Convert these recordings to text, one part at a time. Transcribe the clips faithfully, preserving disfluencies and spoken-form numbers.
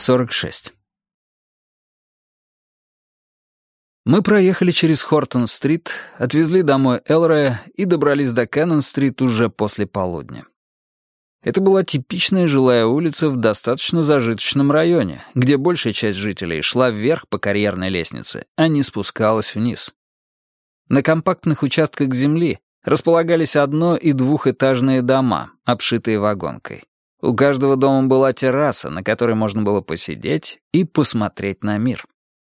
сорок шесть. Мы проехали через Хортон-стрит, отвезли домой Элроя и добрались до Кэннон-стрит уже после полудня. Это была типичная жилая улица в достаточно зажиточном районе, где большая часть жителей шла вверх по карьерной лестнице, а не спускалась вниз. На компактных участках земли располагались одно- и двухэтажные дома, обшитые вагонкой. У каждого дома была терраса, на которой можно было посидеть и посмотреть на мир.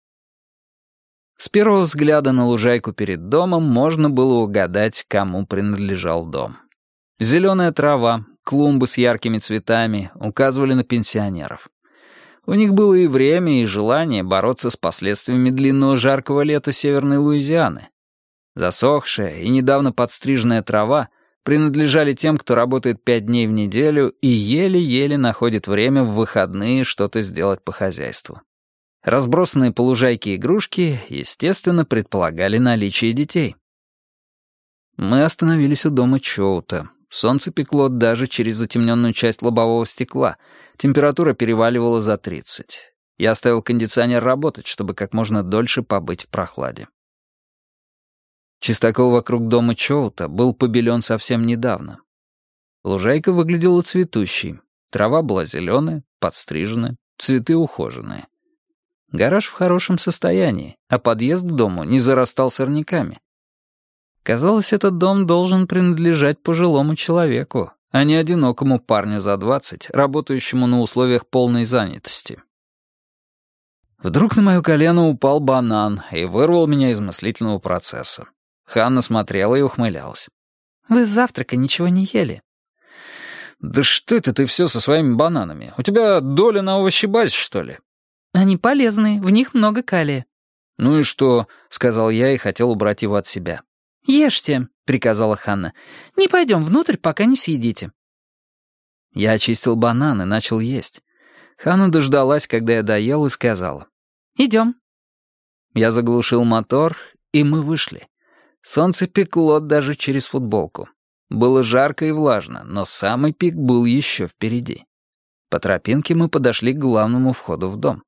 С первого взгляда на лужайку перед домом можно было угадать, кому принадлежал дом. Зеленая трава, клумбы с яркими цветами указывали на пенсионеров. У них было и время, и желание бороться с последствиями длинного жаркого лета Северной Луизианы. Засохшая и недавно подстриженная трава принадлежали тем, кто работает пять дней в неделю и еле-еле находит время в выходные что-то сделать по хозяйству. Разбросанные по лужайке игрушки, естественно, предполагали наличие детей. Мы остановились у дома Чоута. Солнце пекло даже через затемненную часть лобового стекла. Температура переваливала за тридцать. Я оставил кондиционер работать, чтобы как можно дольше побыть в прохладе. Чистокол вокруг дома Чоута был побелен совсем недавно. Лужайка выглядела цветущей. Трава была зеленая, подстриженная, цветы ухоженные. Гараж в хорошем состоянии, а подъезд к дому не зарастал сорняками. Казалось, этот дом должен принадлежать пожилому человеку, а не одинокому парню за двадцать, работающему на условиях полной занятости. Вдруг на мое колено упал банан и вырвал меня из мыслительного процесса. Ханна смотрела и ухмылялась. «Вы с завтрака ничего не ели». «Да что это ты все со своими бананами? У тебя доля на овощебазе, что ли?» «Они полезные, в них много калия». «Ну и что?» — сказал я и хотел убрать его от себя. «Ешьте», — приказала Ханна. «Не пойдем внутрь, пока не съедите». Я очистил банан и начал есть. Ханна дождалась, когда я доел, и сказала. «Идем». Я заглушил мотор, и мы вышли. Солнце пекло даже через футболку. Было жарко и влажно, но самый пик был еще впереди. По тропинке мы подошли к главному входу в дом.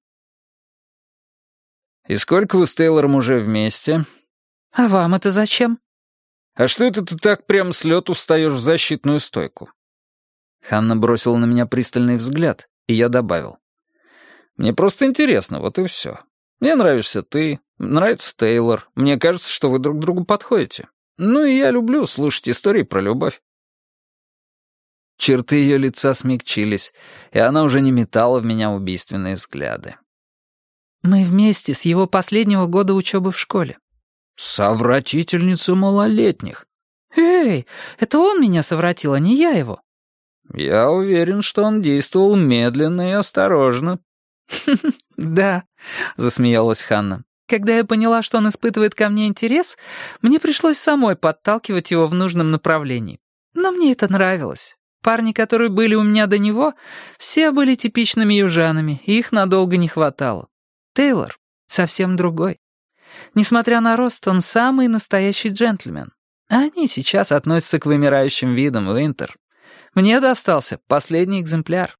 «И сколько вы с Тейлором уже вместе?» «А вам это зачем?» «А что это ты так прям с лету встаешь в защитную стойку?» Ханна бросила на меня пристальный взгляд, и я добавил. «Мне просто интересно, вот и все. Мне нравишься ты, нравится Тейлор. Мне кажется, что вы друг другу подходите. Ну и я люблю слушать истории про любовь». Черты ее лица смягчились, и она уже не метала в меня убийственные взгляды. «Мы вместе с его последнего года учебы в школе». «Совратительница малолетних». «Эй, это он меня совратил, а не я его». «Я уверен, что он действовал медленно и осторожно». «Да», — засмеялась Ханна. «Когда я поняла, что он испытывает ко мне интерес, мне пришлось самой подталкивать его в нужном направлении. Но мне это нравилось. Парни, которые были у меня до него, все были типичными южанами, и их надолго не хватало. Тейлор совсем другой. Несмотря на рост, он самый настоящий джентльмен. А они сейчас относятся к вымирающим видам, Уинтер. Мне достался последний экземпляр».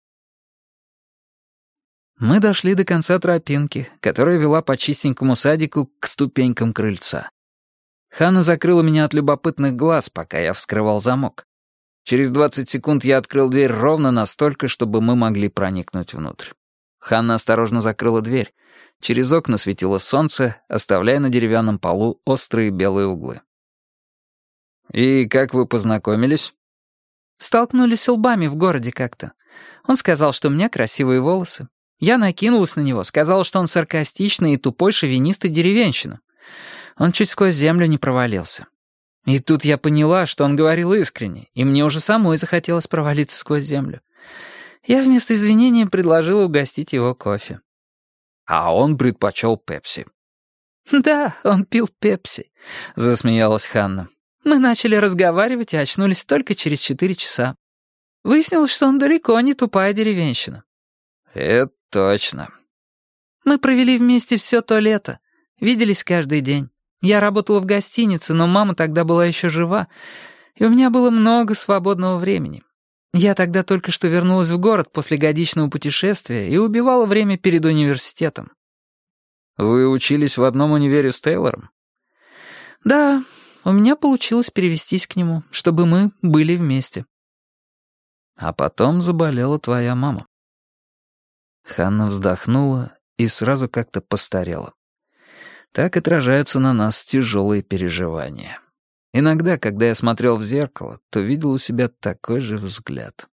Мы дошли до конца тропинки, которая вела по чистенькому садику к ступенькам крыльца. Ханна закрыла меня от любопытных глаз, пока я вскрывал замок. Через двадцать секунд я открыл дверь ровно настолько, чтобы мы могли проникнуть внутрь. Ханна осторожно закрыла дверь. Через окна светило солнце, оставляя на деревянном полу острые белые углы. «И как вы познакомились?» «Столкнулись лбами в городе как-то. Он сказал, что у меня красивые волосы. Я накинулась на него, сказала, что он саркастичный и тупой шовинист и деревенщина. Он чуть сквозь землю не провалился. И тут я поняла, что он говорил искренне, и мне уже самой захотелось провалиться сквозь землю. Я вместо извинения предложила угостить его кофе». «А он предпочел пепси». «Да, он пил пепси», — засмеялась Ханна. «Мы начали разговаривать и очнулись только через четыре часа. Выяснилось, что он далеко не тупая деревенщина». «Это точно». «Мы провели вместе все то лето. Виделись каждый день. Я работала в гостинице, но мама тогда была еще жива, и у меня было много свободного времени. Я тогда только что вернулась в город после годичного путешествия и убивала время перед университетом. Вы учились в одном универе с Тейлором? Да, у меня получилось перевестись к нему, чтобы мы были вместе. А потом заболела твоя мама. Ханна вздохнула и сразу как-то постарела. Так отражаются на нас тяжелые переживания. Иногда, когда я смотрел в зеркало, то видел у себя такой же взгляд.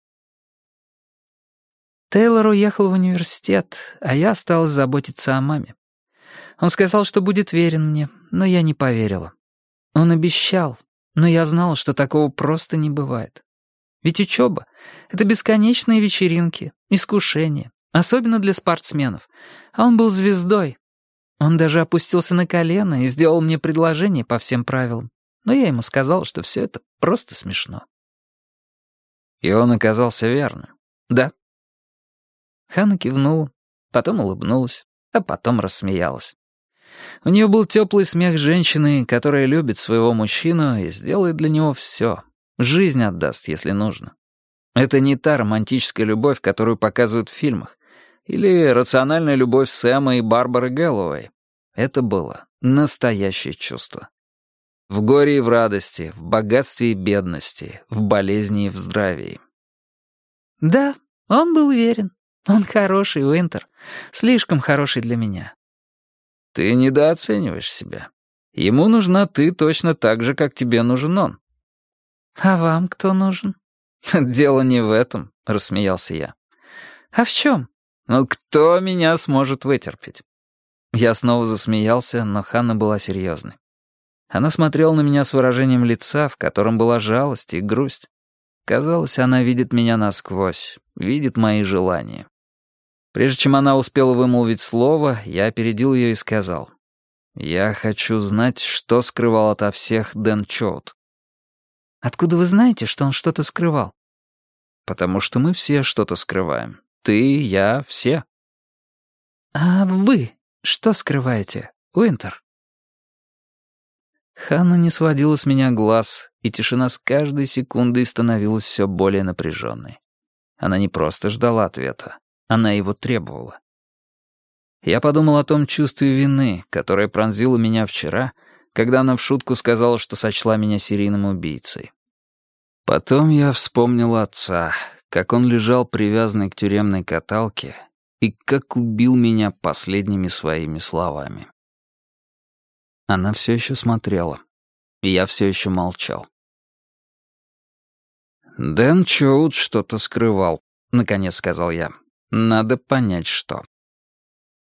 Тейлор уехал в университет, а я осталась заботиться о маме. Он сказал, что будет верен мне, но я не поверила. Он обещал, но я знала, что такого просто не бывает. Ведь учеба — это бесконечные вечеринки, искушения, особенно для спортсменов. А он был звездой. Он даже опустился на колено и сделал мне предложение по всем правилам. Но я ему сказал, что все это просто смешно. И он оказался верным, да? Ханна кивнула, потом улыбнулась, а потом рассмеялась. У нее был теплый смех женщины, которая любит своего мужчину и сделает для него все. Жизнь отдаст, если нужно. Это не та романтическая любовь, которую показывают в фильмах, или рациональная любовь Сэма и Барбары Гэллоуэй. Это было настоящее чувство. В горе и в радости, в богатстве и бедности, в болезни и в здравии. Да, он был верен. Он хороший, Уинтер. Слишком хороший для меня. Ты недооцениваешь себя. Ему нужна ты точно так же, как тебе нужен он. А вам кто нужен? Дело не в этом, рассмеялся я. А в чем? Ну, кто меня сможет вытерпеть? Я снова засмеялся, но Ханна была серьезной. Она смотрела на меня с выражением лица, в котором была жалость и грусть. Казалось, она видит меня насквозь, видит мои желания. Прежде чем она успела вымолвить слово, я опередил ее и сказал: «Я хочу знать, что скрывал ото всех Дэн Чоут». «Откуда вы знаете, что он что-то скрывал?» «Потому что мы все что-то скрываем. Ты, я, все». «А вы что скрываете, Уинтер?» Ханна не сводила с меня глаз, и тишина с каждой секундой становилась все более напряженной. Она не просто ждала ответа, она его требовала. Я подумал о том чувстве вины, которое пронзило меня вчера, когда она в шутку сказала, что сочла меня серийным убийцей. Потом я вспомнил отца, как он лежал привязанный к тюремной каталке и как убил меня последними своими словами. Она все еще смотрела, и я все еще молчал. «Дэн Чоут что-то скрывал», — наконец сказал я. «Надо понять, что».